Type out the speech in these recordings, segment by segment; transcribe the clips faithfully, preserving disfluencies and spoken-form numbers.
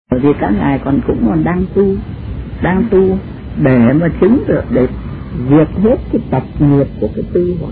Bởi vì các ngài còn cũng còn đang tu, đang tu để mà chứng được, để diệt hết cái tập nghiệp của cái tư hoạch.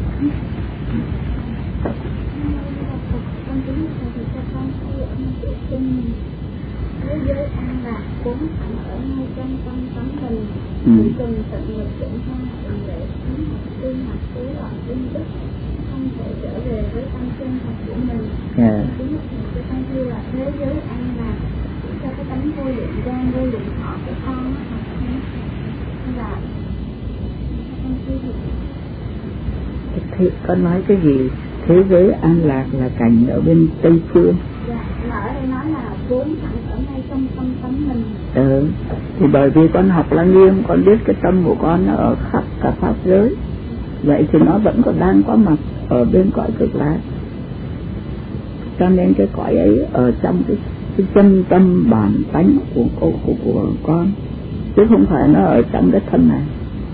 Thế giới an lạc vốn sẵn ở ngay trong tâm tánh mình, chỉ cần tận lực chuyển hóa bằng lễ sống học tu học cứu loại tinh đức, không thể trở về với tâm chân thật của mình. Yeah. Đúng là cái tâm thư là thế giới an lạc cho cái tánh vô lượng quan, vô lượng thọ của con học là tâm thư gì? Thế có nói cái gì? Thế giới an lạc là cảnh ở bên Tây Phương. Dạ, mà ở đây nói là vốn sẵn ở ngay trong tâm tánh mình. Ừ, thì bởi vì con học Lăng Nghiêm, con biết cái tâm của con nó ở khắp cả pháp giới, vậy thì nó vẫn còn đang có mặt ở bên cõi Cực Lạc. Cho nên cái cõi ấy ở trong cái, cái chân tâm bản tánh của, của, của, của con, chứ không phải nó ở trong cái thân này.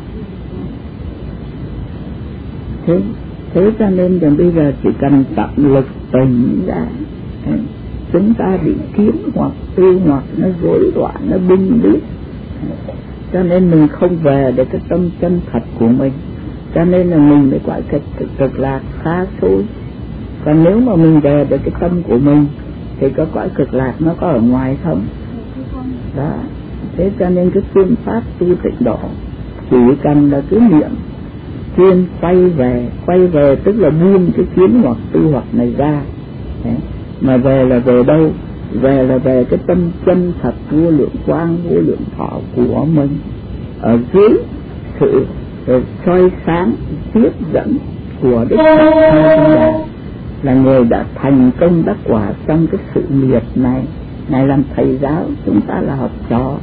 Thế, thế cho nên rằng bây giờ chỉ cần tận lực tỉnh ra, chúng ta bị kiến hoặc tư hoặc nó rối loạn, nó binh bít, cho nên mình không về để cái tâm chân thật của mình, cho nên là mình mới gọi cái Cực Lạc xa xôi. Còn nếu mà mình về được cái tâm của mình thì có cõi Cực Lạc nó có ở ngoài không? Đó. Thế cho nên cái phương pháp tu tịnh độ chỉ cần là cứ niệm chuyên quay về, quay về tức là buông cái kiến hoặc tư hoặc này ra. Đấy. Mà về là về đâu? Về là về cái tâm chân thật vô lượng quang, vô lượng thọ của mình, ở dưới sự soi sáng tiếp dẫn của Đức Phật A-di-đà, là người đã thành công đắc quả trong cái sự nghiệp này. Ngài làm thầy giáo, chúng ta là học trò.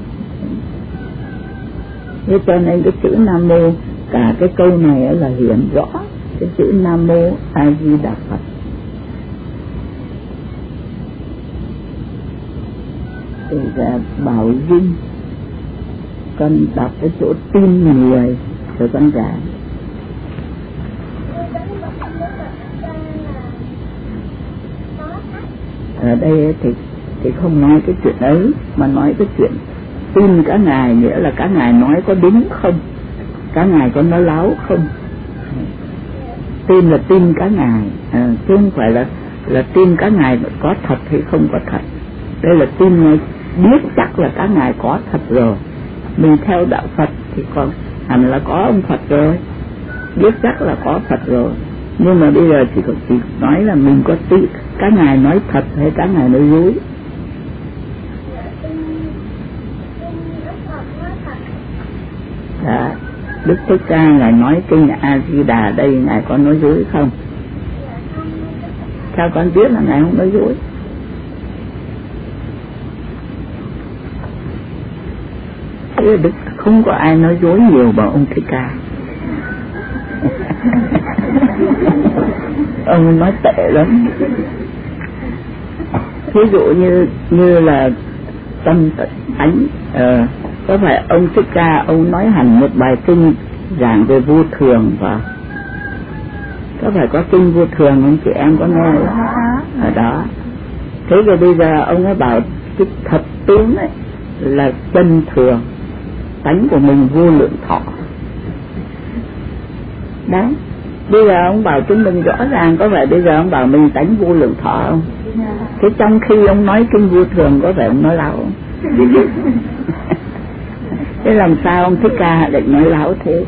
Thế cho nên cái chữ Nam Mô, cả cái câu này là hiển rõ cái chữ Nam Mô A Di Đà Phật. Thì là Bảo Dung, con đọc cái chỗ tin người rồi con giải. Ở đây thì thì không nói cái chuyện ấy, mà nói cái chuyện tin cả ngài, nghĩa là cả ngài nói có đúng không, cả ngài có nói láo không. Tin là tin cả ngài, à, chứ không phải là là tin cả ngài có thật hay không có thật. Đây là tin ngài biết chắc là cả ngài có thật rồi. Mình theo đạo Phật thì còn hẳn là có ông Phật rồi, biết chắc là có Phật rồi. Nhưng mà bây giờ chỉ, chỉ nói là mình có tin cả ngài nói thật hay cả ngài nói dối. Đó, Đức Thích Ca ngài nói kinh A Di Đà đây ngài có nói dối không? Sao con biết là ngài không nói dối? Thế Đức không có ai nói dối nhiều bằng ông Thích Ca. Ông nói tệ lắm. Ví dụ như như là tâm tánh, uh, có phải ông Thích Ca ông nói hẳn một bài kinh giảng về vô thường và có phải có kinh vô thường không chị em có nghe ở đó? Thế rồi bây giờ ông ấy bảo cái thật tướng ấy là chân thường, tánh của mình vô lượng thọ. Đấy, bây giờ ông bảo chúng mình rõ ràng, có phải bây giờ ông bảo mình tánh vô lượng thọ không? Thế trong khi ông nói kinh vô thường có phải ông nói láo không? Thế làm sao ông Thích Ca định nói láo thế?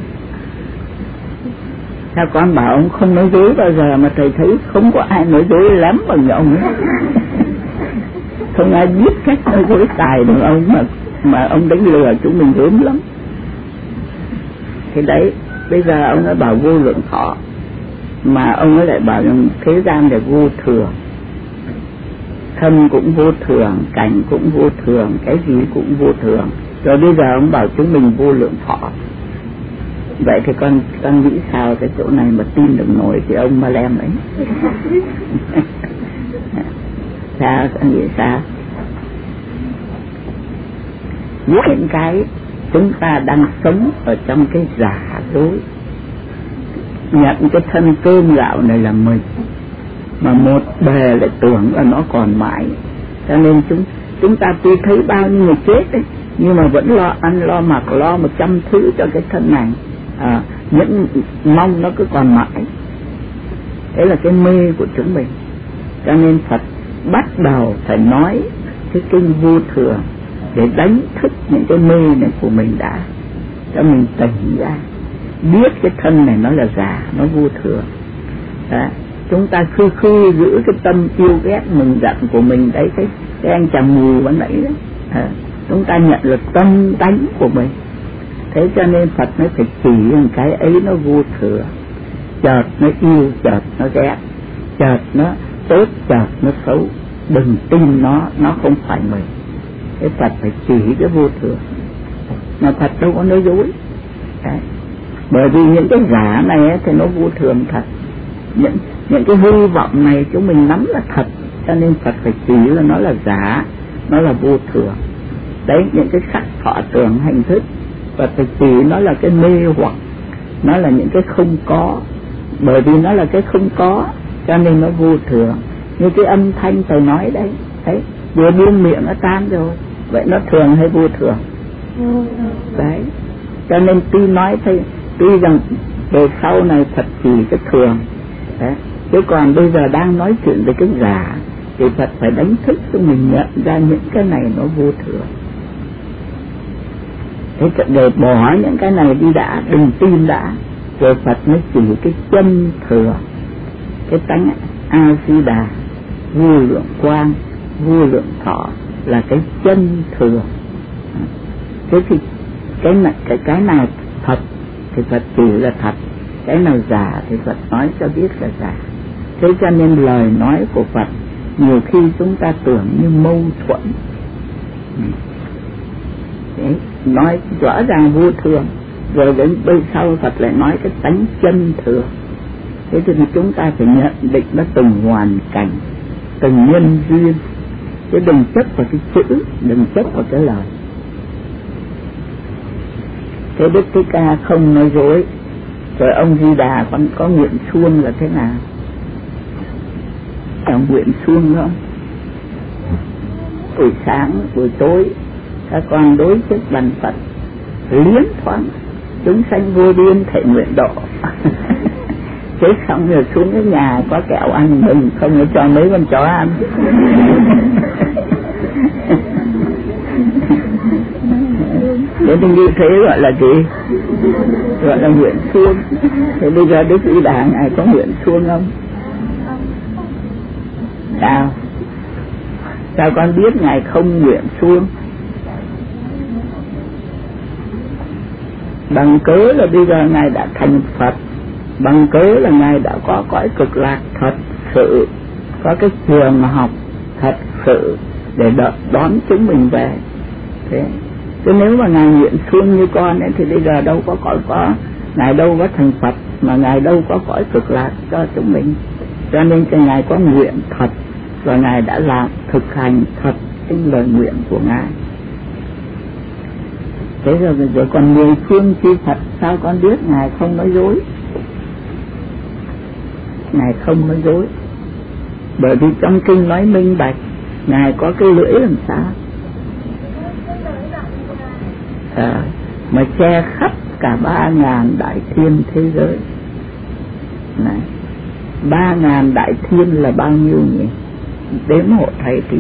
Sao con bảo ông không nói dối bao giờ, mà thầy thấy không có ai nói dối lắm bằng ông ấy. Không ai biết cách nói dối tài bằng ông, mà mà ông đánh lừa chúng mình gớm lắm. Thế đấy, bây giờ ông ấy bảo vô lượng thọ, mà ông ấy lại bảo rằng thế gian là vô thường, thân cũng vô thường, cảnh cũng vô thường, cái gì cũng vô thường. Rồi bây giờ ông bảo chúng mình vô lượng thọ. Vậy thì con con nghĩ sao cái chỗ này mà tin được nổi thì ông mà lem ấy. Sao con nghĩ sao? Những cái chúng ta đang sống ở trong cái giả dối, nhận cái thân cơm gạo này là mình, mà một bề lại tưởng là nó còn mãi. Cho nên chúng chúng ta tuy thấy bao nhiêu người chết đấy, nhưng mà vẫn lo ăn lo mặc lo một trăm thứ cho cái thân này, à, những mong nó cứ còn mãi. Đấy là cái mê của chúng mình. Cho nên Phật bắt đầu phải nói cái kinh vô thường để đánh thức những cái mê này của mình đã, cho mình tỉnh ra, biết cái thân này nó là giả, nó vô thường. Đó. Chúng ta khư khư giữ cái tâm yêu ghét mừng giận của mình đấy, cái, cái anh chàng mù vẫn nãy đó. À, chúng ta nhận được tâm tánh của mình. Thế cho nên Phật mới phải chỉ rằng cái ấy nó vô thường. Chợt nó yêu, chợt nó ghét, chợt nó tốt, chợt nó xấu. Đừng tin nó, nó không phải mình. Thế Phật phải chỉ cái vô thường. Mà Phật đâu có nói dối. Đấy. Bởi vì những cái giả này ấy, thì nó vô thường thật. Những, những cái hy vọng này chúng mình nắm là thật. Cho nên Phật phải chỉ là nó là giả, nó là vô thường. Đấy, những cái sắc thọ tưởng hành thức, Phật phải chỉ nó là cái mê hoặc, nó là những cái không có. Bởi vì nó là cái không có, cho nên nó vô thường. Như cái âm thanh Thầy nói đấy, đấy, vừa buông miệng nó tan rồi. Vậy nó thường hay vô thường? Đấy, cho nên tuy nói thôi, tuy rằng về sau này Phật chỉ cái thường, đấy, chứ còn bây giờ đang nói chuyện về cái giả, thì Phật phải đánh thức cho mình nhận ra những cái này nó vô thường. Thế để bỏ những cái này đi đã, đừng tin đã, rồi Phật mới chỉ cái chân thừa, cái tánh A-di-đà, vô lượng quang, vô lượng thọ là cái chân thừa. Thế thì cái này, cái cái nào thật thì Phật chỉ là thật, cái nào giả thì Phật nói cho biết là giả. Thế cho nên lời nói của Phật nhiều khi chúng ta tưởng như mâu thuẫn. Đấy, nói rõ ràng vô thường, rồi đến bây sau Phật lại nói cái tánh chân thừa. Thế thì chúng ta phải nhận định nó từng hoàn cảnh, từng nhân duyên, chứ đừng chấp vào cái chữ, đừng chấp vào cái lời. Thế Đức Thích Ca không nói dối. Rồi ông Di Đà còn có nguyện suông là thế nào? Ông nguyện suông đó, buổi sáng buổi tối các con đối trước bàn Phật liến thoáng chúng sanh vô biên thể nguyện độ. Thế xong rồi xuống cái nhà có kẹo ăn mừng, không có cho mấy con chó ăn. Thế thì như thế gọi là gì? Gọi là nguyện suông. Thế bây giờ Đức Di Đà Ngài có nguyện suông không? Sao? Sao con biết Ngài không nguyện suông? Bằng cớ là bây giờ Ngài đã thành Phật, bằng cớ là Ngài đã có cõi cực lạc thật sự, có cái trường học thật sự để đợi đón chúng mình về. Thế chứ nếu mà Ngài nguyện suông như con ấy, thì bây giờ đâu có cõi có, Ngài đâu có thành Phật, mà Ngài đâu có cõi cực lạc cho chúng mình. Cho nên cái Ngài có nguyện thật, và Ngài đã làm thực hành thật cái lời nguyện của Ngài. Thế rồi, rồi còn mười phương chư Phật, sao con biết Ngài không nói dối? Ngài không nói dối, bởi vì trong kinh nói minh bạch, Ngài có cái lưỡi làm sao? À, mà che khắp cả ba ngàn đại thiên thế giới này. Ba ngàn đại thiên là bao nhiêu nhỉ? Đếm hộ thầy tí.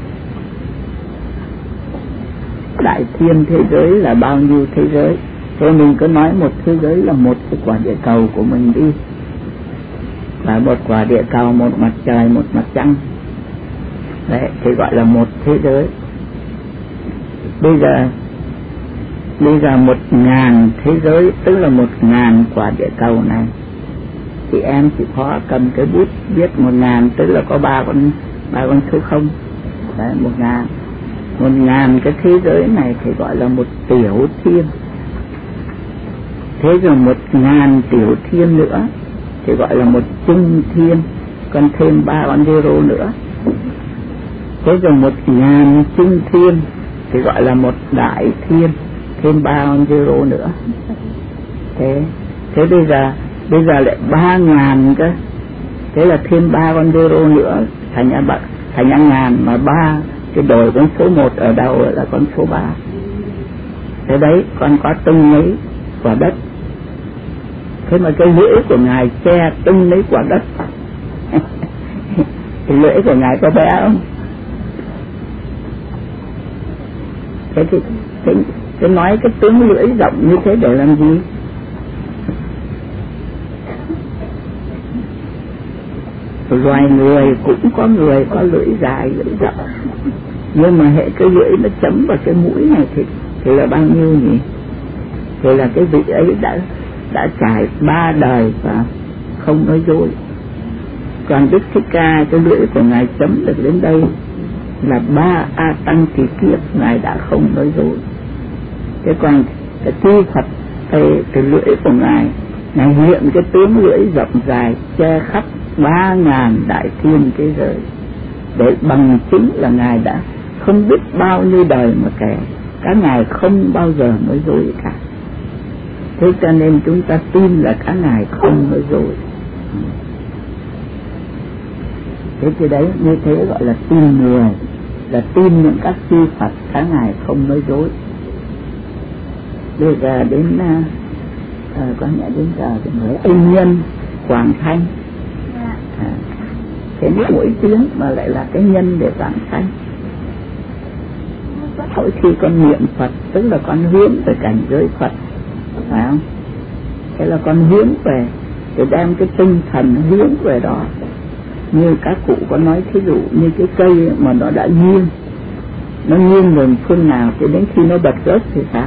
Đại thiên thế giới là bao nhiêu thế giới? Thế mình cứ nói một thế giới là một cái quả địa cầu của mình đi, là một quả địa cầu, một mặt trời, một mặt trăng. Đấy, thì gọi là một thế giới. Bây giờ Bây giờ một ngàn thế giới, tức là một ngàn quả địa cầu này, thì em chỉ khó cầm cái bút viết một ngàn, tức là có ba con ba con số không. Đấy, một ngàn. Một ngàn cái thế giới này thì gọi là một tiểu thiên. Thế rồi một ngàn tiểu thiên nữa thì gọi là một trung thiên, còn thêm ba con zero nữa. Thế rồi một ngàn trung thiên thì gọi là một đại thiên, thêm ba con zero nữa. Thế thế bây giờ bây giờ lại ba ngàn cơ, thế là thêm ba con zero nữa thành thành thành ngàn, mà ba cái đổi con số một ở đâu là con số ba. Thế đấy, con có tung lấy quả đất. Thế mà cái lưỡi của Ngài che tung lấy quả đất. Cái lưỡi của Ngài có bé không? Thế thì cái, cái nói cái tướng lưỡi rộng như thế để làm gì? Loài người cũng có người có lưỡi dài, lưỡi rộng. Nhưng mà hệ cái lưỡi nó chấm vào cái mũi này thì, thì là bao nhiêu nhỉ? Thì là cái vị ấy đã đã trải ba đời và không nói dối. Còn Đức Thích Ca, cái lưỡi của Ngài chấm được đến đây là ba A Tăng kỳ kiếp, Ngài đã không nói dối. Thế còn cái chư Phật, cái, cái lưỡi của Ngài, Ngài hiện cái tướng lưỡi rộng dài che khắp ba ngàn đại thiên thế giới, để bằng chứng là Ngài đã không biết bao nhiêu đời mà kể, các Ngài không bao giờ nói dối cả. Thế cho nên chúng ta tin là các Ngài không nói dối. Thế thì đấy, như thế gọi là tin người, là tin những các chư Phật các Ngài không nói dối. Bây giờ đến à, có nhẽ đến giờ thì mới Ân Nhân Quảng Thanh. À, thế mỗi tiếng mà lại là cái nhân để vãng sanh. Mỗi khi con niệm Phật tức là con hướng về cảnh giới Phật, phải không? Thế là con hướng về để đem cái tinh thần hướng về đó. Như các cụ có nói thí dụ như cái cây mà nó đã nghiêng, nó nghiêng về phương nào thì đến khi nó bật gốc thì sao?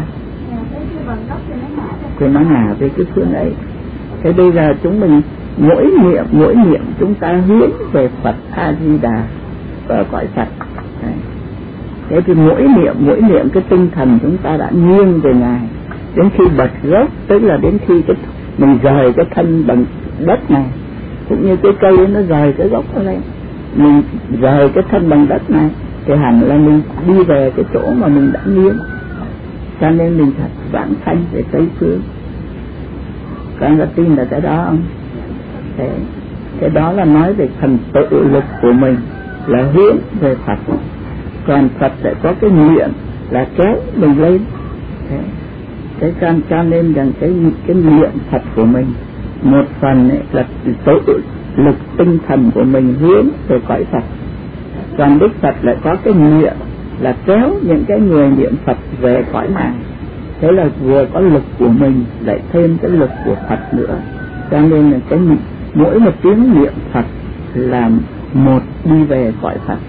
Thì nó ngả về cái phương ấy. Thế bây giờ chúng mình mỗi niệm mỗi niệm chúng ta hướng về Phật A Di Đà và cõi Phật. Đấy. Thế thì mỗi niệm mỗi niệm cái tinh thần chúng ta đã nghiêng về Ngài, đến khi bật gốc tức là đến khi cái mình rời cái thân bằng đất này, cũng như cái cây ấy, nó rời cái gốc nó lên, mình rời cái thân bằng đất này thì hẳn là mình đi về cái chỗ mà mình đã nghiêng. Cho nên mình thật vãng sanh về Tây Phương. Các anh có tin là cái đó không? Thế, cái đó là nói về thần tự lực của mình là hướng về Phật. Còn Phật sẽ có cái nguyện là kéo mình lên. Thế, thế cho, cho nên rằng cái, cái nguyện Phật của mình một phần ấy là tự lực tinh thần của mình hướng về cõi Phật. Còn Đức Phật lại có cái nguyện là kéo những cái người niệm Phật về cõi này. Thế là vừa có lực của mình lại thêm cái lực của Phật nữa. Cho nên là cái mỗi một tiếng niệm Phật là một đi về cõi Phật.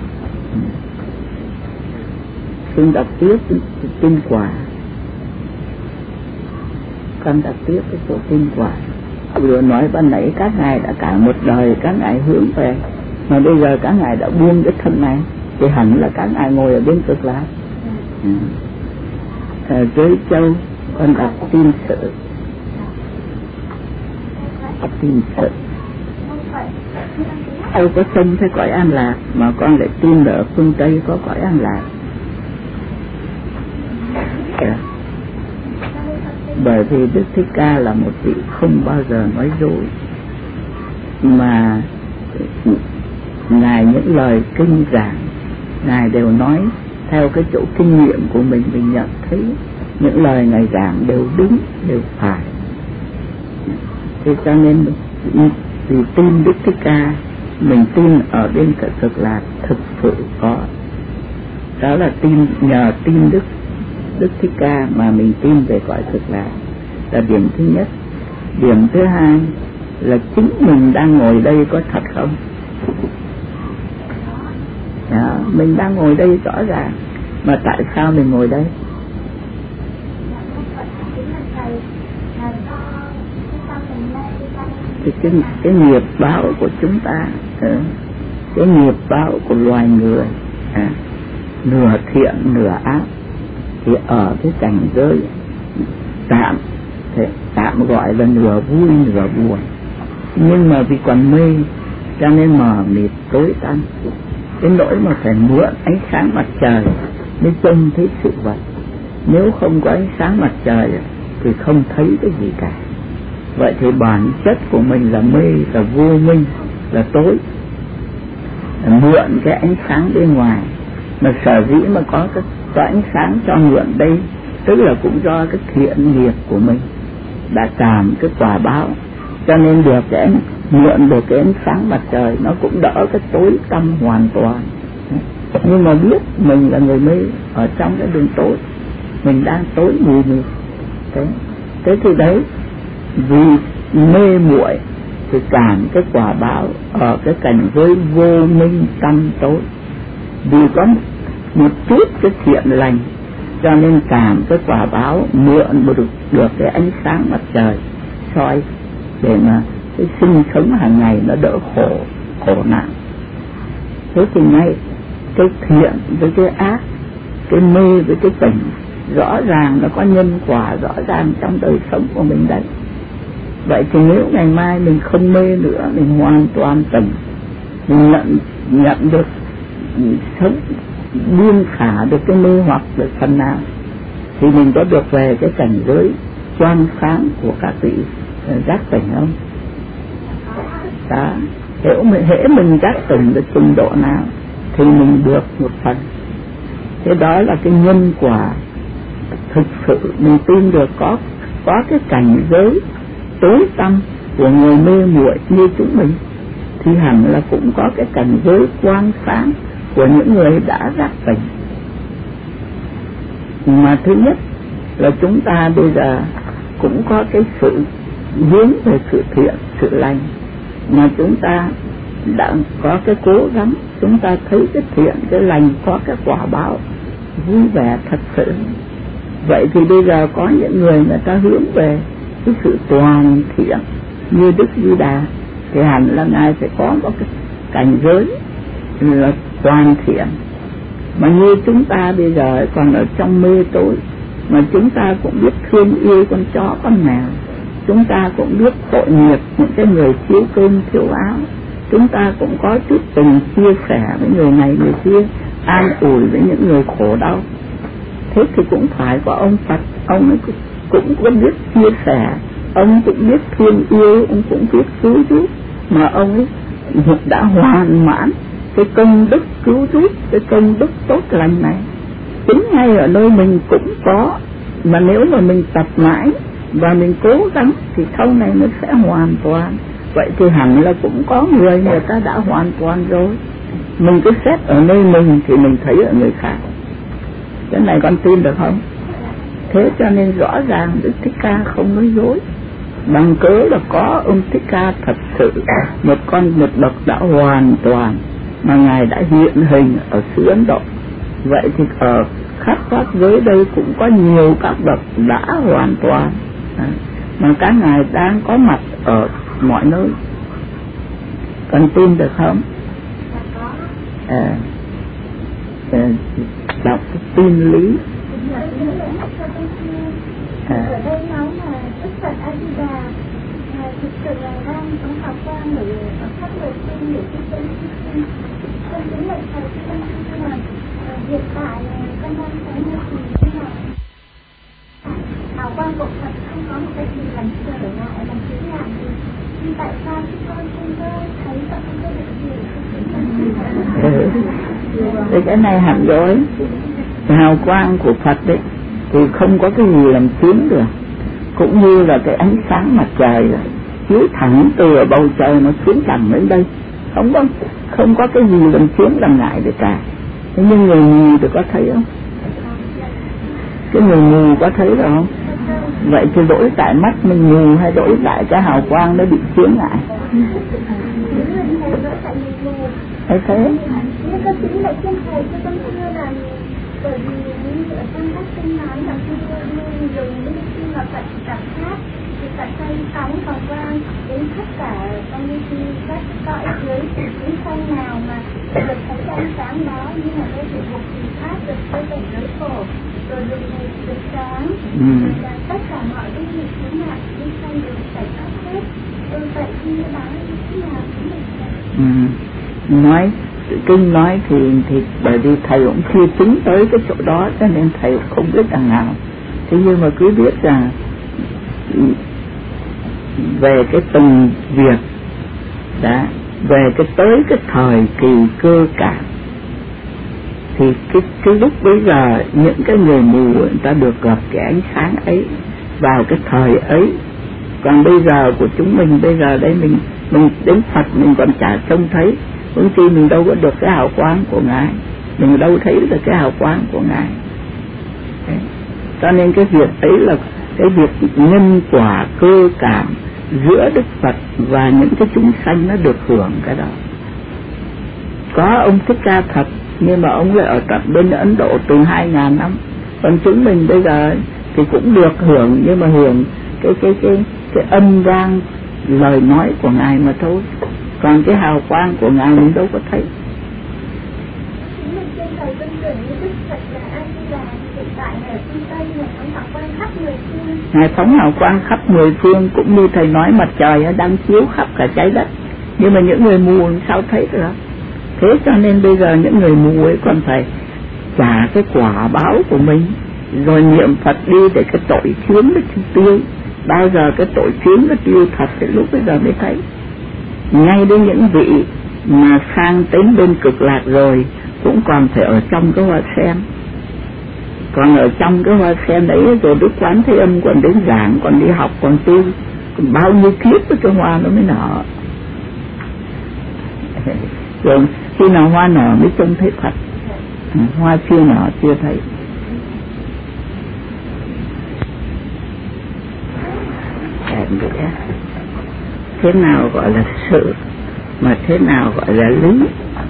Xin đọc tiếp kinh quả. Con đọc tiếp cái số kinh quả. Vừa nói ban nãy các ngài đã cả một đời các ngài hướng về, mà bây giờ các ngài đã buông cái thân này thì hẳn là các ngài ngồi ở bên Cực Lạc. Ừ. À, Giới Châu con đọc tin sự. Tin sự đâu có sông thấy cõi An Lạc, mà con lại tin là ở phương Tây có cõi An Lạc. À, bởi vì Đức Thích Ca là một vị không bao giờ nói dối, mà Ngài những lời kinh giảng Ngài đều nói theo cái chỗ kinh nghiệm của mình. Mình nhận thấy những lời Ngài giảng đều đúng, đều phải. Thế cho nên vì tin Đức Thích Ca, mình tin ở bên cõi Cực Lạc thực sự có. Đó là tin, nhờ tin Đức Đức Thích Ca mà mình tin về cõi Cực Lạc, là điểm thứ nhất. Điểm thứ hai là chính mình đang ngồi đây có thật không? Đó, mình đang ngồi đây rõ ràng, mà tại sao mình ngồi đây? Thì cái, cái nghiệp báo của chúng ta, cái nghiệp báo của loài người, à, nửa thiện nửa ác, thì ở cái cảnh giới tạm, thì tạm gọi là nửa vui nửa buồn. Nhưng mà vì còn mê cho nên mờ mịt tối tăm, đến nỗi mà phải mượn ánh sáng mặt trời mới trông thấy sự vật. Nếu không có ánh sáng mặt trời thì không thấy cái gì cả. Vậy thì bản chất của mình là mê, là vô minh, là tối, là mượn cái ánh sáng bên ngoài Mà sở dĩ mà có cái, có ánh sáng cho mượn đây, tức là cũng do cái thiện nghiệp của mình đã làm cái quả báo, cho nên được cái ánh, mượn được cái ánh sáng mặt trời, nó cũng đỡ cái tối tăm hoàn toàn. Nhưng mà biết mình là người mê, ở trong cái đường tối, mình đang tối mù mịt. Thế, thế thì đấy, vì mê muội thì cảm cái quả báo ở cái cảnh giới vô minh tăm tối. Vì có một chút cái thiện lành, cho nên cảm cái quả báo mượn được, được cái ánh sáng mặt trời soi, để mà cái sinh sống hàng ngày nó đỡ khổ, khổ nạn. Thế thì ngay cái thiện với cái ác, cái mê với cái tỉnh, rõ ràng nó có nhân quả rõ ràng trong đời sống của mình đấy. Vậy thì nếu ngày mai mình không mê nữa, mình hoàn toàn tỉnh, mình nhận, nhận được sống, buông xả được cái mê hoặc được phần nào, thì mình có được về cái cảnh giới choang sáng của các vị giác tỉnh không? Đó, hễ mình, hễ mình giác tỉnh được trình độ nào thì mình được một phần. Thế đó là cái nhân quả thực sự mình tin được. Có có cái cảnh giới tối tăm của người mê muội như chúng mình, thì hẳn là cũng có cái cảnh giới quang sáng của những người đã giác tỉnh. Mà thứ nhất là chúng ta bây giờ cũng có cái sự hướng về sự thiện, sự lành, mà chúng ta đã có cái cố gắng, chúng ta thấy cái thiện, cái lành có cái quả báo vui vẻ thật sự. Vậy thì bây giờ có những người người ta hướng về cái sự toàn thiện như Đức Di Đà, thì hẳn là Ngài phải có một cái cảnh giới là toàn thiện. Mà như chúng ta bây giờ còn ở trong mê tối, mà chúng ta cũng biết thương yêu con chó con mèo, chúng ta cũng biết tội nghiệp những cái người thiếu cơm thiếu áo, chúng ta cũng có chút tình chia sẻ với người này người kia, an ủi với những người khổ đau. Thế thì cũng phải có ông Phật, ông ấy cũng có biết chia sẻ, ông cũng biết thương yêu, ông cũng biết cứu giúp, mà ông ấy đã hoàn mãn cái công đức cứu giúp, cái công đức tốt lành này. Chính ngay ở nơi mình cũng có, mà nếu mà mình tập mãi và mình cố gắng thì sau này nó sẽ hoàn toàn. Vậy thì hẳn là cũng có người người ta đã hoàn toàn rồi. Mình cứ xét ở nơi mình thì mình thấy ở người khác. Cái này con tin được không? Thế cho nên rõ ràng Đức Thích Ca không nói dối. Bằng cớ là có ông Thích Ca thật sự, một con một bậc đã hoàn toàn, mà Ngài đã hiện hình ở xứ Ấn Độ. Vậy thì ở khắp các giới đây cũng có nhiều các bậc đã hoàn toàn, mà các Ngài đang có mặt ở mọi nơi. Con tin được không? À, à, đọc cái tin lý. À. Ở đây nói là Đức Phật A Di Đà thực sự là đang có học qua người ở khắp người sinh để chúng tôi sinh con chính là thầy con nhưng mà hiện tại con đang thấy như thì như là hào quang của Phật không có một cái gì làm chưa để lại làm chứ làm gì, nhưng tại sao chúng con không có thấy Phật không có được gì? Thì cái này hẳn rồi. Hào quang của Phật đấy thì không có cái gì làm chiếm được, cũng như là cái ánh sáng mặt trời chiếu thẳng từ ở bầu trời nó xuống thẳng đến đây, không có không có cái gì làm chiếm làm ngại được cả. Thế nhưng người mù thì có thấy không? Cái người mù có thấy được không? Vậy thì đổi tại mắt mình mù hay đổi tại cái hào quang nó bị chiếm lại? Thấy thế? Bởi vì ở trong các kinh nói là khi mình dùng những khi mà Phật cảm giác thì Phật xây sóng và quang đến tất cả trong những các cõi dưới những sông nào mà được thấy ánh sáng đó, nhưng mà đây thì một thì khác được xây cảnh giới khổ rồi được này được sáng, rồi là tất cả mọi cái gì chính là những sông được xảy thoát hết. Tôi vậy khi nó báo như thế nào cũng được. Nói kinh nói thì thì bởi vì thầy cũng chưa chứng tới cái chỗ đó, cho nên thầy không biết đằng nào. Thế nhưng mà cứ biết rằng về cái từng việc đã về cái tới cái thời kỳ cơ cảm thì cái, cái lúc bây giờ những cái người mù người ta được gặp cái ánh sáng ấy vào cái thời ấy. Còn bây giờ của chúng mình bây giờ đây mình mình đến Phật mình còn chả trông thấy, huống chi mình đâu có được cái hào quang của Ngài, mình đâu thấy được cái hào quang của Ngài. Đấy. Cho nên cái việc ấy là cái việc nhân quả cơ cảm giữa Đức Phật và những cái chúng sanh nó được hưởng cái đó. Có ông Thích Ca thật, nhưng mà ông lại ở tận bên Ấn Độ từ hai ngàn năm. Còn chúng mình bây giờ thì cũng được hưởng, nhưng mà hưởng cái cái cái cái âm vang lời nói của Ngài mà thôi. Còn cái hào quang của Ngài mình đâu có thấy. Ngài phóng hào quang khắp mười phương, cũng như thầy nói mặt trời đang chiếu khắp cả trái đất, nhưng mà những người mù sao thấy được? Thế cho nên bây giờ những người mù ấy còn phải trả cái quả báo của mình, rồi niệm Phật đi để cái tội chướng nó tiêu. Bao giờ cái tội chướng nó tiêu thật thì lúc bây giờ mới thấy. Ngay đến những vị mà sang đến bên cực lạc rồi cũng còn phải ở trong cái hoa sen. Còn ở trong cái hoa sen đấy rồi Đức Quán Thế Âm còn đến giảng, còn đi học, còn tu, còn bao nhiêu kiếp cái hoa nó mới nở. Rồi khi nào hoa nở mới trông thấy Phật, hoa chưa nở chưa thấy. Thế nào gọi là sự, mà thế nào gọi là lý?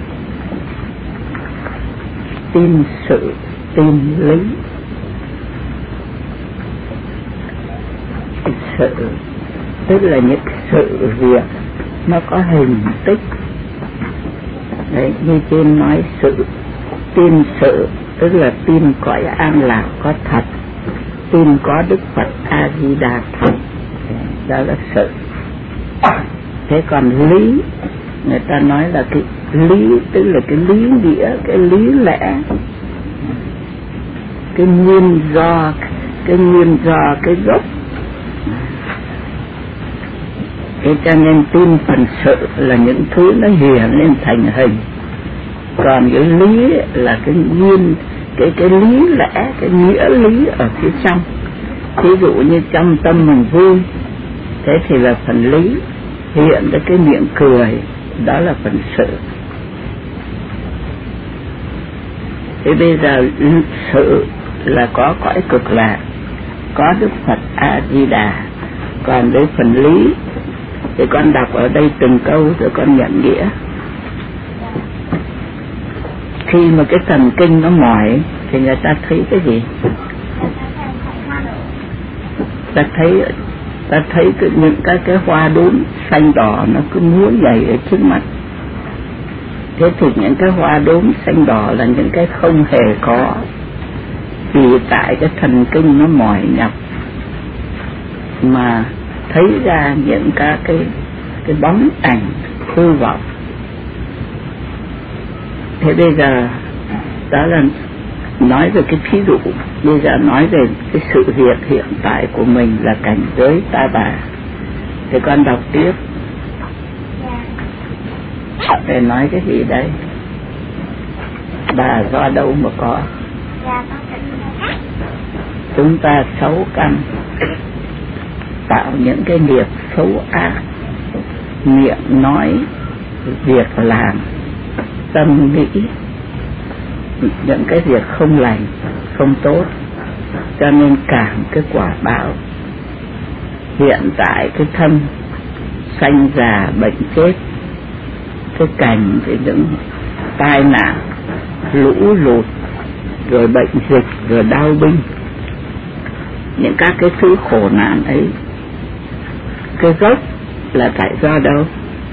Tin sự, tin lý. Sự tức là những sự việc nó có hình tích. Đấy, như trên nói sự, tin sự tức là tin cõi an lạc có thật, tin có Đức Phật A Di Đà thật, đó là sự. Thế còn lý, người ta nói là cái lý tức là cái lý nghĩa, cái lý lẽ, cái nguyên do, cái nguyên do, cái gốc. Thế cho nên tin phần sự là những thứ nó hiện lên thành hình, còn cái lý là cái nguyên, cái cái lý lẽ, cái nghĩa lý ở phía trong. Ví dụ như trong tâm mình vui, thế thì là phần lý, hiện ra cái miệng cười, đó là phần sự. Thế bây giờ sự là có cõi cực lạc, có Đức Phật A Di Đà. Còn với phần lý thì con đọc ở đây từng câu rồi con nhận nghĩa. Khi mà cái thần kinh nó mỏi thì người ta thấy cái gì? Ta thấy ta thấy cái, những cái cái hoa đốm xanh đỏ nó cứ múa nhảy ở trước mặt. Thế thì những cái hoa đốm xanh đỏ là những cái không hề có, vì tại cái thần kinh nó mỏi nhọc mà thấy ra những cái cái cái bóng ảnh hư vọng. Thế bây giờ đó là nói về cái thí dụ. Bây giờ nói về cái sự việc hiện tại của mình là cảnh giới ta bà. Thì con đọc tiếp. Để nói cái gì đây? Bà do đâu mà có? Chúng ta xấu căn, tạo những cái nghiệp xấu ác, miệng nói, việc làm, tâm nghĩ những cái việc không lành, không tốt, cho nên cảm cái quả báo. Hiện tại cái thân sanh già bệnh chết, cái cảnh thì những tai nạn, lũ lụt, rồi bệnh dịch, rồi đau binh, những các cái thứ khổ nạn ấy, cái gốc là tại do đâu?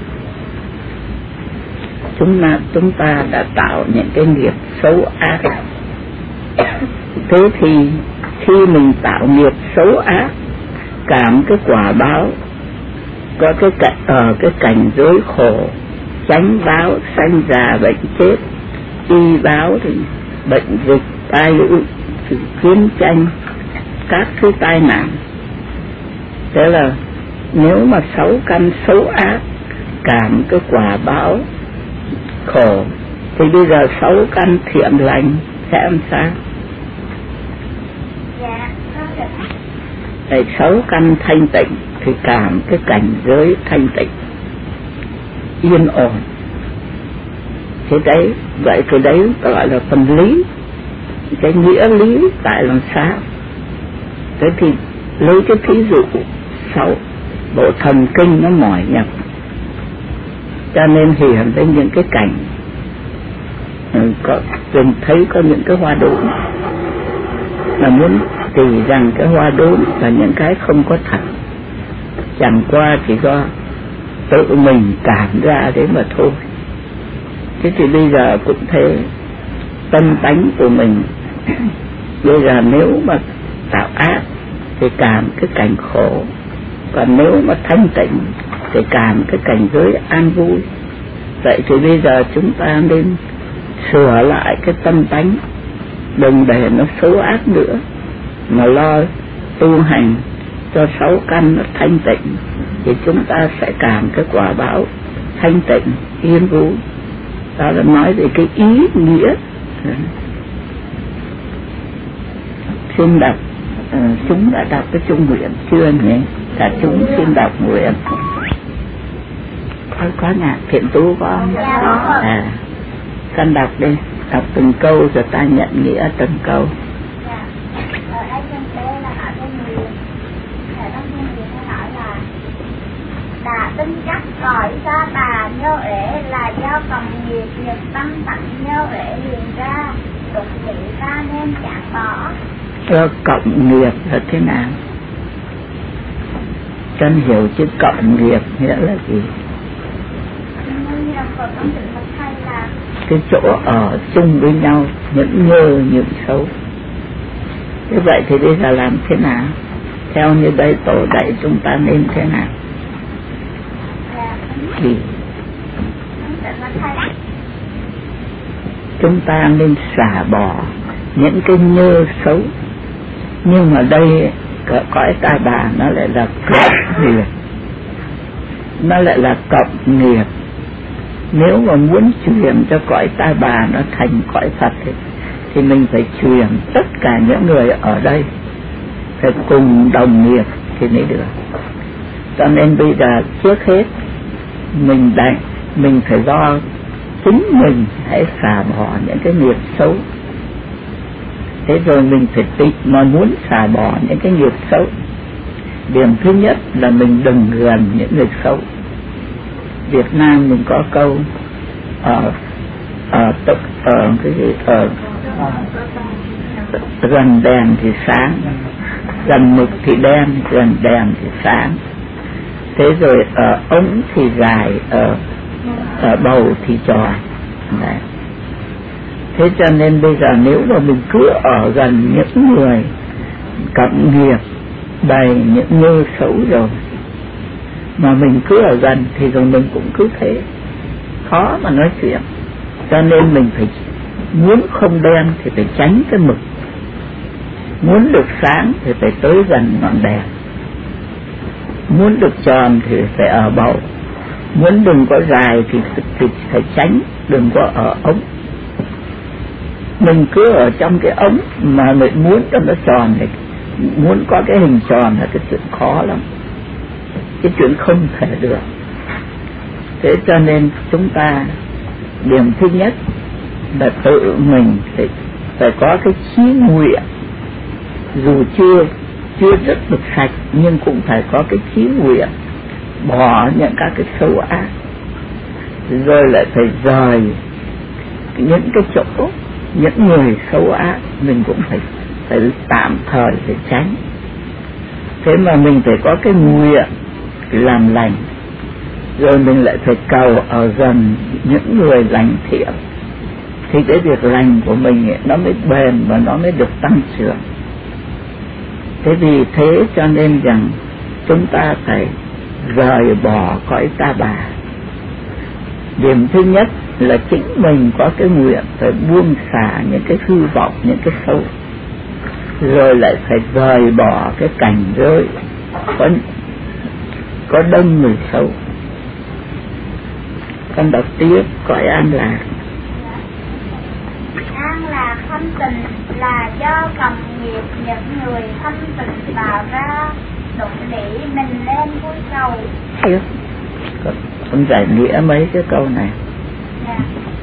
Chúng ta, chúng ta đã tạo những cái nghiệp xấu ác. Thế thì khi mình tạo nghiệp xấu ác, cảm cái quả báo, có cái cảnh, ở cái cảnh giới khổ, chánh báo sanh già bệnh chết, y báo thì bệnh dịch, tai ưu, chiến tranh, các thứ tai nạn. Thế là nếu mà xấu căn xấu ác, cảm cái quả báo khổ, Thì bây giờ sáu căn thiện lành sẽ làm sao? Dạ, Để sáu căn thanh tịnh thì cảm cái cảnh giới thanh tịnh yên ổn. Thế đấy, vậy cái đấy gọi là phần lý. Cái nghĩa lý tại làm sao? Thế thì lấy cái thí dụ sáu bộ thần kinh nó mỏi nhọc, cho nên hiện đến những cái cảnh có từng thấy có những cái hoa đốm, là muốn chỉ rằng cái hoa đốm là những cái không có thật, chẳng qua chỉ do tự mình cảm ra đấy mà thôi. Thế thì bây giờ cũng thế, tâm tánh của mình bây giờ nếu mà tạo ác thì cảm cái cảnh khổ, còn nếu mà thanh tịnh thì cảm cái cảnh giới an vui. Vậy thì bây giờ chúng ta nên sửa lại cái tâm tánh, đừng để nó xấu ác nữa, mà lo tu hành cho sáu căn nó thanh tịnh, thì chúng ta sẽ cảm cái quả báo thanh tịnh yên vui. Đó là nói về cái ý nghĩa. Xin đọc, uh, chúng đã đọc cái chung nguyện chưa nhỉ? Cả chúng xin đọc nguyện. Có, có nhạc Thiện Tú có không? À, con đọc đi, đọc từng câu rồi ta nhận nghĩa từng câu. Đã tính chắc gọi ra bà nhô ể là do cầm nhiệt nhiệt tâm tặng nhô ể liền ra, tục thị ra nên chẳng bỏ. Cho cộng nghiệp là thế nào? Chân hiểu chứ cộng nghiệp nghĩa là gì? Cái chỗ ở chung với nhau, những nhơ những xấu. Thế vậy thì bây giờ làm thế nào? Theo như đây tổ dạy chúng ta nên thế nào? Thì chúng ta nên xả bỏ những cái nhơ xấu. Nhưng mà đây cõi ta bà nó lại là cộng nghiệp, nó lại là cộng nghiệp. Nếu mà muốn truyền cho cõi ta bà nó thành cõi Phật thì, thì mình phải truyền tất cả những người ở đây phải cùng đồng nghiệp thì mới được. Cho nên bây giờ trước hết mình đánh, mình phải do chính mình hãy xả bỏ những cái nghiệp xấu. Thế rồi mình phải tịnh, mà muốn xả bỏ những cái nghiệp xấu, điểm thứ nhất là mình đừng gần những người xấu. Việt Nam mình có câu ở ở tập ở cái gì ở gần đèn thì sáng, gần mực thì đen, gần đèn thì sáng. Thế rồi ở ống thì dài, ở ở bầu thì tròn. Đấy. Thế cho nên bây giờ nếu mà mình cứ ở gần những người cộng nghiệp đầy những nhơ xấu rồi, mà mình cứ ở gần thì rồi mình cũng cứ thế, khó mà nói chuyện. Cho nên mình phải muốn không đen thì phải tránh cái mực, muốn được sáng thì phải tới gần ngọn đèn, muốn được tròn thì phải ở bầu, muốn đừng có dài thì, thì phải tránh, đừng có ở ống. Mình cứ ở trong cái ống mà mình muốn cho nó tròn thì muốn có cái hình tròn là cái chuyện khó lắm, cái chuyện không thể được. Thế cho nên chúng ta điểm thứ nhất là tự mình phải, phải có cái chí nguyện, dù chưa chưa rất được sạch nhưng cũng phải có cái chí nguyện bỏ những các cái xấu ác, rồi lại phải rời những cái chỗ những người xấu ác mình cũng phải phải tạm thời phải tránh. Thế mà mình phải có cái nguyện làm lành, rồi mình lại phải cầu ở gần những người lành thiện, thì cái việc lành của mình ấy, nó mới bền và nó mới được tăng trưởng. Thế vì thế cho nên rằng chúng ta phải rời bỏ cõi ta bà. Điểm thứ nhất là chính mình có cái nguyện phải buông xả những cái hư vọng, những cái xấu, rồi lại phải rời bỏ cái cảnh giới có, có đông người xấu. Con đọc tiếp cõi an lạc. an lạc thanh tịnh là do cầm nghiệp những người thanh tịnh tạo ra, đụng đỉ mình lên vui cầu. Hay không? Con giải nghĩa mấy cái câu này. Dạ.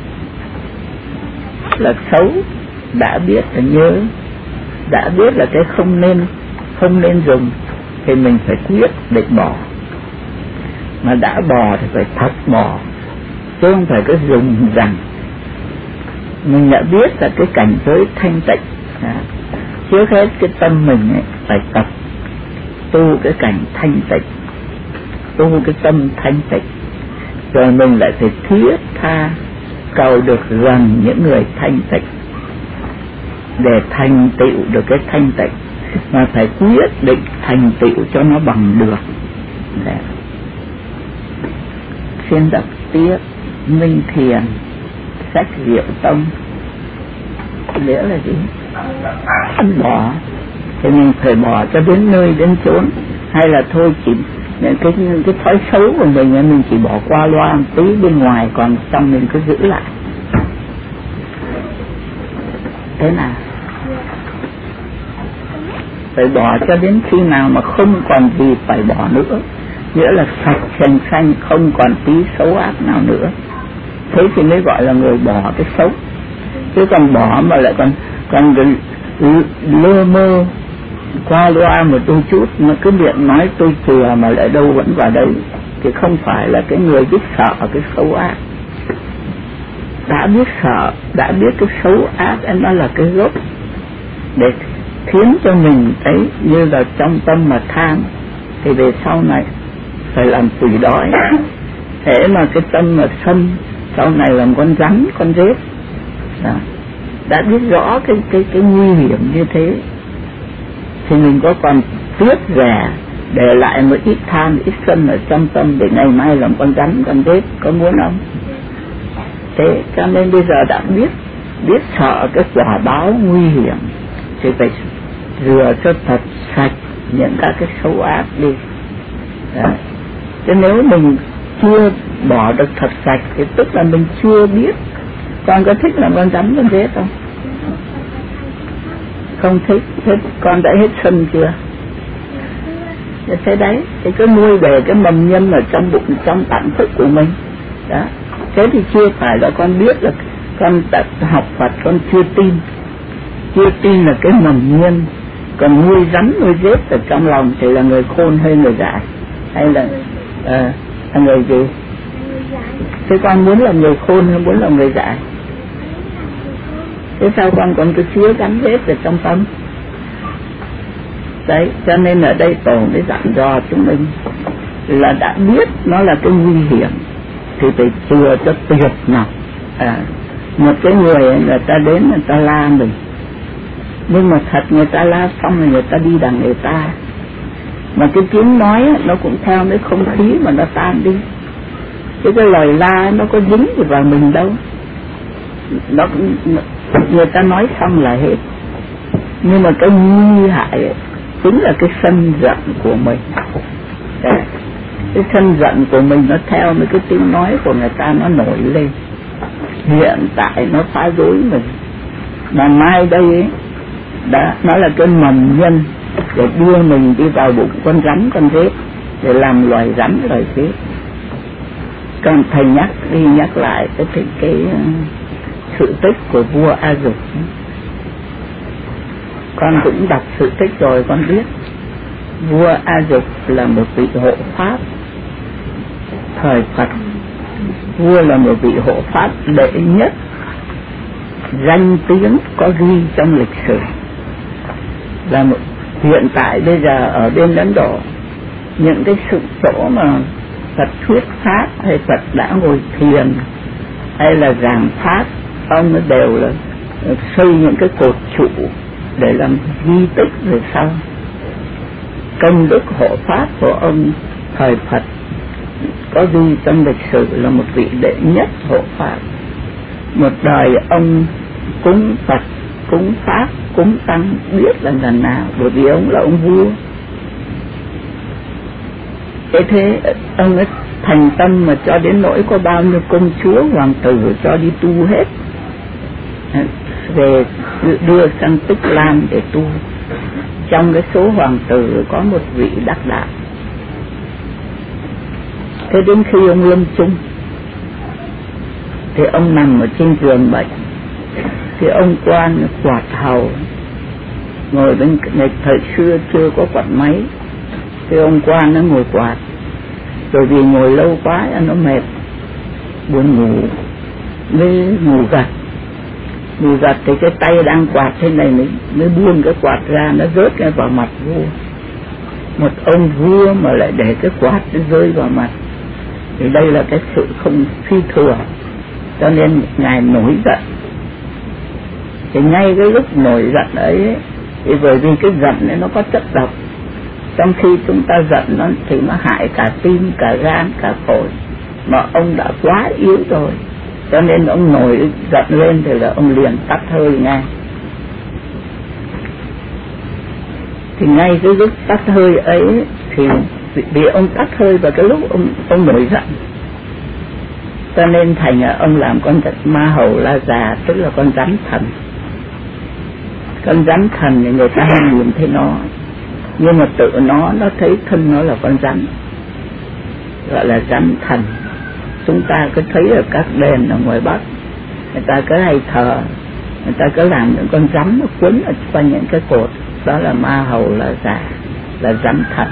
Là xấu, đã biết là nhớ, đã biết là cái không nên, không nên dùng thì mình phải quyết định bỏ. Mà đã bỏ thì phải thật bỏ, chứ không phải cứ dùng rằng. Mình đã biết là cái cảnh giới thanh tịnh, à, trước hết cái tâm mình ấy, phải tập tu cái cảnh thanh tịnh, tu cái tâm thanh tịnh, rồi mình lại phải thiết tha cầu được gần những người thanh tịnh để thành tựu được cái thanh tịnh, mà phải quyết định thành tựu cho nó bằng được. Để xin đọc tiếp Minh Thiền sách Diệu Tông. Nghĩa là gì? Bỏ thì mình phải bỏ cho đến nơi đến chốn, hay là thôi chỉ cái cái thói xấu của mình mình chỉ bỏ qua loa một tí bên ngoài, còn trong mình cứ giữ lại. Thế nào? Phải bỏ cho đến khi nào mà không còn gì phải bỏ nữa, nghĩa là sạch sành xanh, không còn tí xấu ác nào nữa. Thế thì mới gọi là người bỏ cái xấu. Chứ còn bỏ mà lại còn còn lơ mơ qua loa một đôi chút, mà cứ miệng nói tôi chừa mà lại đâu vẫn vào đây, thì không phải là cái người biết sợ cái xấu ác. Đã biết sợ, đã biết cái xấu ác ấy nó là cái gốc để khiến cho mình thấy như là trong tâm mà tham, thì về sau này phải làm quỷ đói. Thế mà cái tâm mà sân sau này làm con rắn, con rết. Đó. Đã biết rõ cái cái cái nguy hiểm như thế thì mình có còn tiếc rẻ để lại một ít tham, ít sân ở trong tâm để ngày mai làm con rắn, con rết, có muốn không? Thế cho nên bây giờ đã biết biết sợ cái quả báo nguy hiểm thì phải rửa cho thật sạch những các cái xấu ác đi. Đó. Chứ nếu mình chưa bỏ được thật sạch thì tức là mình chưa biết. Con có thích làm con rắn con rết không? Không thích. Thế con đã hết sân chưa? Thế đấy, thì cứ nuôi về cái mầm nhân ở trong bụng, trong tạng thức của mình. Đó. Thế thì chưa phải là con biết là con đã học Phật, con chưa tin. Chưa tin là cái mầm nhân. Còn nuôi rắn nuôi rết ở trong lòng thì là người khôn hay người dại? Hay là à, là người gì? Thế con muốn là người khôn hay muốn là người dại? Thế sao con còn cứ chứa gắn rết ở trong tâm? Đấy, cho nên ở đây Tổ mới dặn dò chúng mình là đã biết nó là cái nguy hiểm thì phải chừa cho tuyệt nào. À, một cái người người ta đến người ta la mình, nhưng mà thật người ta la xong rồi người ta đi đằng người ta, mà cái tiếng nói nó cũng theo cái không khí mà nó tan đi. Cái cái lời la nó có dính gì vào mình đâu, nó người ta nói xong là hết. Nhưng mà cái nguy hại ấy, chính là cái sân giận của mình. Đấy. Cái sân giận của mình nó theo mấy cái tiếng nói của người ta nó nổi lên, hiện tại nó phá rối mình, mà mai đây ấy, đã nó là cái mầm nhân để đưa mình đi vào bụng con rắn con rết, để làm loài rắn loài rết. Còn thầy nhắc đi nhắc lại cái cái, cái sự tích của vua A Dục. Con cũng đọc sự tích rồi con biết vua A Dục là một vị hộ pháp thời Phật. Vua là một vị hộ pháp đệ nhất, danh tiếng có ghi trong lịch sử. Là một, hiện tại bây giờ ở bên Ấn Độ, những cái sự chỗ mà Phật thuyết pháp hay Phật đã ngồi thiền hay là giảng pháp, ông nó đều là xây những cái cột trụ để làm di tích về sau. Công đức hộ pháp của ông thời Phật có ghi trong lịch sử là một vị đệ nhất hộ pháp. Một đời ông cúng Phật, cúng Pháp, cúng Tăng biết là lần nào, bởi vì ông là ông vua. Thế thế ông ấy thành tâm mà cho đến nỗi có bao nhiêu công chúa hoàng tử cho đi tu hết. về đưa sang Tích Lan để tu. Trong cái số hoàng tử có một vị đắc đạo. Thế đến khi ông lâm chung thì ông nằm ở trên giường bệnh, thì ông quan quạt hầu ngồi bên ngày thời xưa chưa có quạt máy, thì ông quan nó ngồi quạt, rồi vì ngồi lâu quá nó mệt buồn ngủ mới ngủ gật. Ngủ gật thì cái tay đang quạt thế này mới, mới buông cái quạt ra, nó rớt cái vào mặt vua. Một ông vua mà lại để cái quạt nó rơi vào mặt, thì đây là cái sự không phi thừa, cho nên ngài nổi giận. Thì ngay cái lúc nổi giận ấy, thì bởi vì cái giận ấy nó có chất độc, trong khi chúng ta giận nó thì nó hại cả tim, cả gan, cả phổi, mà ông đã quá yếu rồi, cho nên ông nổi giận lên thì là ông liền tắt hơi ngay. Thì ngay cái lúc tắt hơi ấy thì vì ông tắt hơi vào cái lúc ông ông nổi giận, cho nên thành là ông làm con ma hầu la già, tức là con rắn thần. Con rắn thần thì người ta không nhìn thấy nó, nhưng mà tự nó nó thấy thân nó là con rắn, gọi là rắn thần. Chúng ta cứ thấy ở các đền ở ngoài Bắc, người ta cứ hay thờ, người ta cứ làm những con rắn nó quấn ở quanh những cái cột, đó là ma hầu la già, là rắn thần.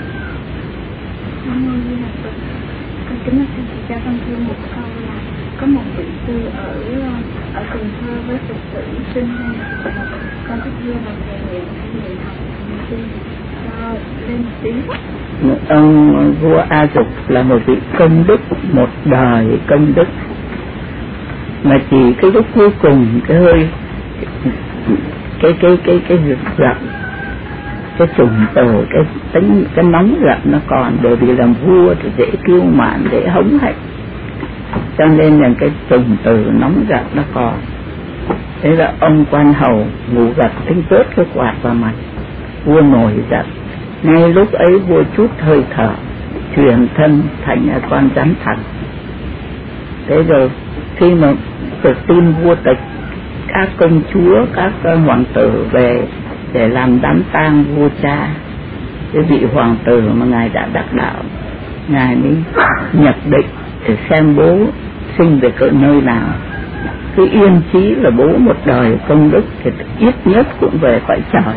Kính thưa thầy, cho con thêm một câu là có một vị sư ở ở Cần Thơ với Phật tử sinh hay con thích đưa vào thầy nguyện nguyện học sư cho lên tiếng. Ông vua A Dục là một vị công đức, một đời công đức, mà chỉ cái lúc cuối cùng cái hơi cái cái cái cái giật giận, cái trùng tử, cái tính cái nóng giận nó còn, bởi vì làm vua thì dễ kiêu mạn, dễ hống hách, cho nên là cái trùng tử nóng giận nó còn. Thế là ông quan hầu ngủ gật tính rớt cái quạt vào mặt, vua nổi giận. Ngay lúc ấy vua chút hơi thở, chuyển thân thành con rắn thần. Thế rồi khi mà được tin vua tịch, các công chúa, các hoàng tử về để làm đám tang vua cha, cái vị hoàng tử mà ngài đã đắc đạo, ngài mới nhập định để xem bố sinh về cỡ nơi nào. Cứ yên chí là bố một đời công đức thì ít nhất cũng về cõi trời.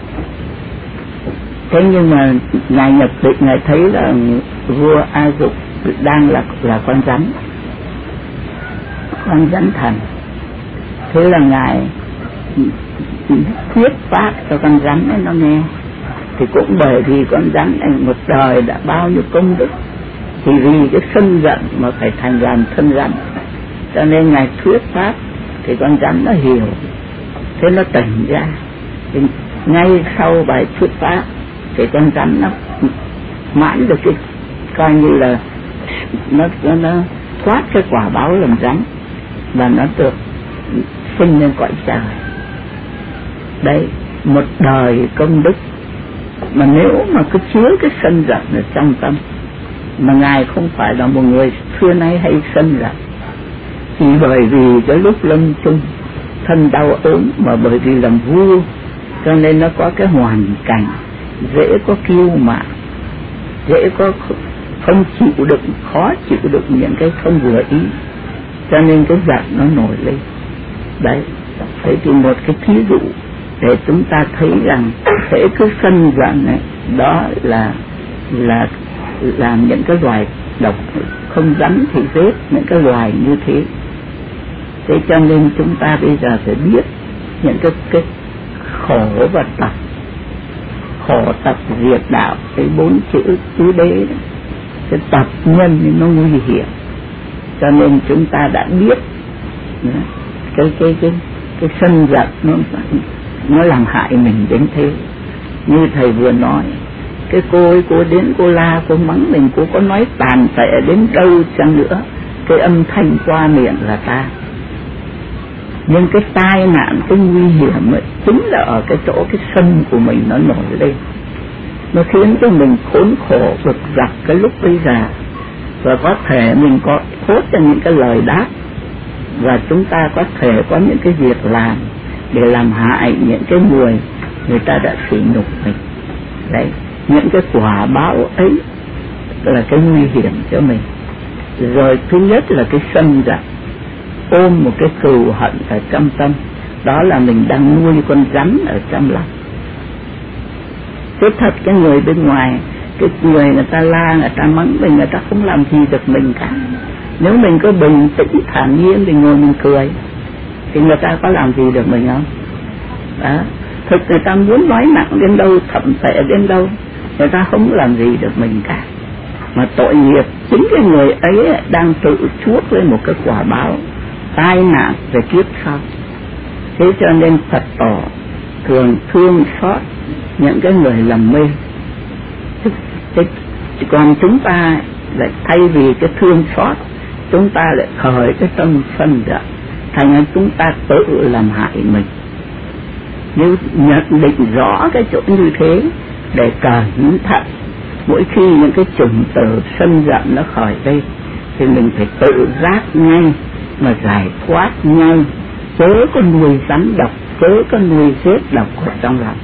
Thế nhưng mà ngài nhập định, ngài thấy là vua A Dục đang là là con rắn, con rắn thần. Thế là ngài thuyết pháp cho con rắn ấy nó nghe. Thì cũng bởi vì con rắn này một đời đã bao nhiêu công đức, thì vì cái sân giận mà phải thành làm thân rắn, cho nên ngài thuyết pháp thì con rắn nó hiểu, thế nó tỉnh ra. Thì ngay sau bài thuyết pháp thì con rắn nó mãn được cái coi như là nó nó, nó thoát cái quả báo làm rắn, và nó được sinh lên cõi trời. Đấy, một đời công đức. Mà nếu mà cứ chứa cái sân giận ở trong tâm, mà ngài không phải là một người xưa nay hay sân giận, chỉ bởi vì cái lúc lâm chung thân đau ốm, mà bởi vì làm vua cho nên nó có cái hoàn cảnh dễ có kiêu mạn, dễ có không chịu đựng, khó chịu đựng những cái không vừa ý, cho nên cái giận nó nổi lên. Đấy, thế thì một cái thí dụ để chúng ta thấy rằng thế cứ sân giận này, đó là là làm những cái loài độc, không rắn thì giết những cái loài như thế. Thế cho nên chúng ta bây giờ phải biết những cái, cái khổ và tập, khổ tập diệt đạo, cái bốn chữ tứ đế đó. Cái tập nhân thì nó nguy hiểm, cho nên chúng ta đã biết cái cái cái cái sân giận nó nó làm hại mình đến thế. Như thầy vừa nói, cái cô ấy cô đến cô la cô mắng mình, cô có nói tàn tệ đến đâu chăng nữa, cái âm thanh qua miệng là ta. Nhưng cái tai nạn, cái nguy hiểm ấy chính là ở cái chỗ cái sân của mình nó nổi lên, nó khiến cho mình khốn khổ vực dặc cái lúc bây giờ. Và có thể mình có thốt ra những cái lời đáp, và chúng ta có thể có những cái việc làm để làm hại những cái người người ta đã sỉ nhục mình. Đấy, những cái quả báo ấy là cái nguy hiểm cho mình. Rồi thứ nhất là cái sân giận, ôm một cái cừu hận ở trong tâm, đó là mình đang nuôi con rắn ở trong lòng. Chứ thật cái người bên ngoài, cái người người ta la, người ta mắng mình, người ta không làm gì được mình cả. Nếu mình có bình tĩnh thản nhiên thì ngồi mình cười thì người ta có làm gì được mình không? Đó. Thực người ta muốn nói nặng đến đâu, thậm tệ đến đâu, người ta không làm gì được mình cả. Mà tội nghiệp chính cái người ấy đang tự chuốc lên một cái quả báo tai nạn về kiếp sau. Thế cho nên Phật tổ thường thương xót những cái người lầm mê. Thế, còn chúng ta lại thay vì cái thương xót, chúng ta lại khởi cái tâm sân giận, thành ra chúng ta tự làm hại mình. Nếu nhận định rõ cái chỗ như thế để cẩn thận, mỗi khi những cái chủng tử sân giận nó khởi lên thì mình phải tự giác ngay mà giải thoát ngay, chớ có nuôi rắn độc, chớ có nuôi giết độc ở trong lòng.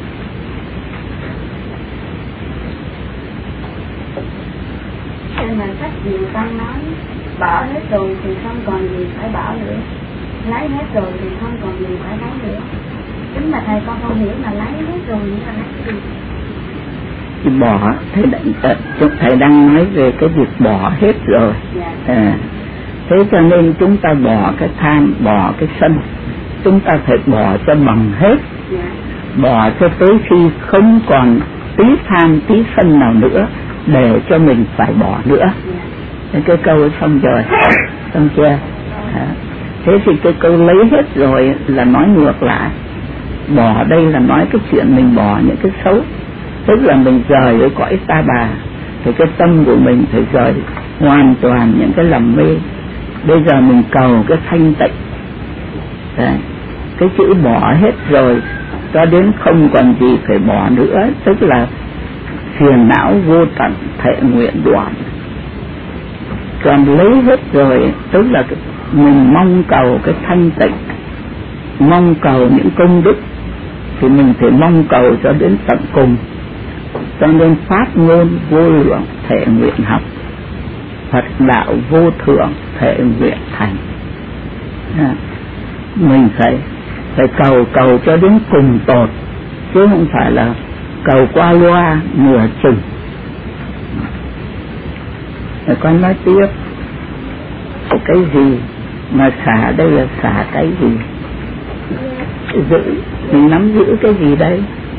Nên là sách Diệu Tăng nói bỏ hết rồi thì không còn gì phải bỏ nữa, lấy hết rồi thì không còn gì phải lấy nữa. Chính mà thầy con không hiểu là lấy hết rồi nhưng mà lấy gì? Thì bỏ, thầy, thầy đang nói về cái việc bỏ hết rồi. Dạ. À, thế cho nên chúng ta bỏ cái tham, bỏ cái sân, chúng ta phải bỏ cho bằng hết. Dạ. Bỏ cho tới khi không còn tí tham tí sân nào nữa để cho mình phải bỏ nữa. Dạ. Cái câu xong rồi, xong chưa? À, thế thì cái câu lấy hết rồi là nói ngược lại. Bỏ đây là nói cái chuyện mình bỏ những cái xấu, tức là mình rời ở cõi ta bà, thì cái tâm của mình phải rời hoàn toàn những cái lầm mê. Bây giờ mình cầu cái thanh tịnh. Đấy. Cái chữ bỏ hết rồi cho đến không còn gì phải bỏ nữa, tức là phiền não vô tận thệ nguyện đoạn. Còn lấy hết rồi tức là mình mong cầu cái thanh tịnh, mong cầu những công đức thì mình phải mong cầu cho đến tận cùng. Cho nên pháp ngôn vô lượng thể nguyện học, Phật đạo vô thượng thể nguyện thành. À, mình phải phải cầu cầu cho đến cùng tột, chứ không phải là cầu qua loa nửa chừng. Rồi con nói tiếp, cái gì mà xả đây là xả cái gì? Giữ, mình nắm giữ cái gì đây?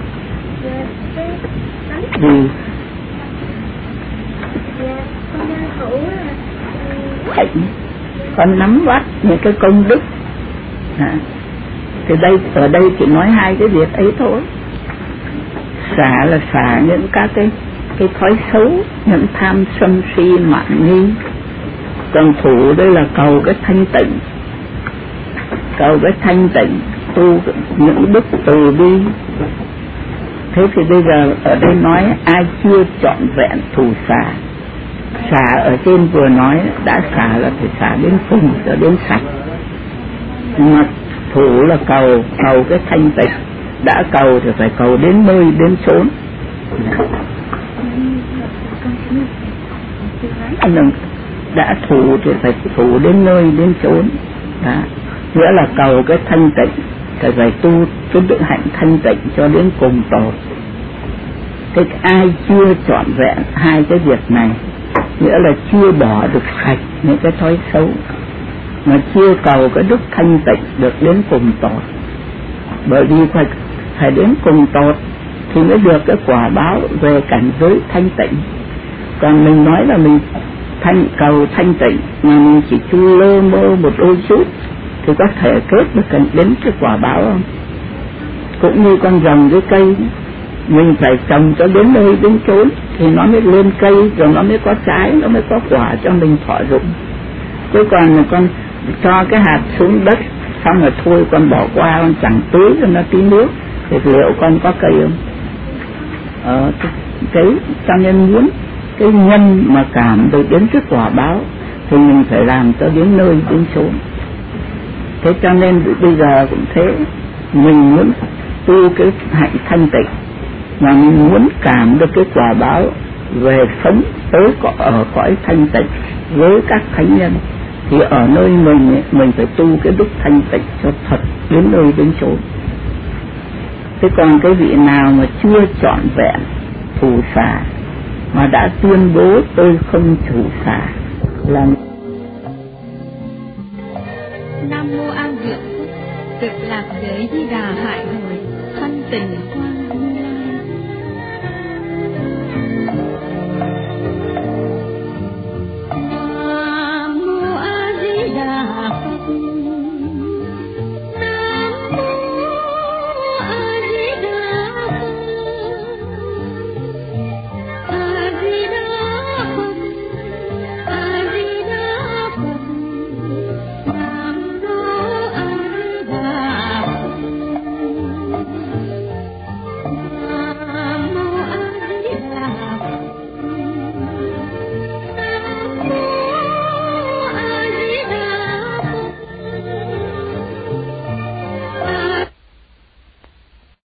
Gì? Hạnh. Con nắm bắt những cái công đức. À, thì đây, ở đây chỉ nói hai cái việc ấy thôi. Xả là xả những các cái cái thói xấu, những tham sân si mạn nghi. Còn thủ đây là cầu cái thanh tịnh, cầu cái thanh tịnh, tu những đức từ bi. Thế thì bây giờ ở đây nói ai chưa trọn vẹn thù xả. Xả ở trên vừa nói đã xả là phải xả đến cùng, cho đến sạch. Mà thủ là cầu, cầu cái thanh tịnh. Đã cầu thì phải cầu đến nơi, đến chốn. Đã thủ thì phải thủ đến nơi, đến chốn. Đó. Nghĩa là cầu cái thanh tịnh, thì phải tu cái đức hạnh thanh tịnh cho đến cùng tột. Thế ai chưa trọn vẹn hai cái việc này, nghĩa là chưa bỏ được sạch những cái thói xấu, mà chưa cầu cái đức thanh tịnh được đến cùng tột. Bởi vì phải, phải đến cùng tột thì mới được cái quả báo về cảnh giới thanh tịnh. Còn mình nói là mình thanh cầu thanh tịnh mà mình chỉ chu lơ mơ một đôi chút thì có thể kết được đến cái quả báo không? Cũng như con rồng với cây, mình phải trồng cho đến nơi đến chốn thì nó mới lên cây, rồi nó mới có trái, nó mới có quả cho mình thọ dụng. Chứ còn con cho cái hạt xuống đất xong rồi thôi con bỏ qua, con chẳng tưới cho nó tí nước thì liệu con có cây không? Ờ, cái cho nên muốn cái nhân mà cảm được đến cái quả báo thì mình phải làm cho đến nơi đến chốn. Thế cho nên bây giờ cũng thế, mình muốn tu cái hạnh thanh tịnh mà mình muốn cảm được cái quả báo về sống tới ở cõi thanh tịnh với các thánh nhân, thì ở nơi mình mình phải tu cái đức thanh tịnh cho thật đến nơi đến chốn. Thế còn cái vị nào mà chưa trọn vẹn thủ xả mà đã tuyên bố tôi không thủ xả là Nam mô A Dược Phúc, cực lạc giới Di Đà Hải Hội, thanh tịnh quang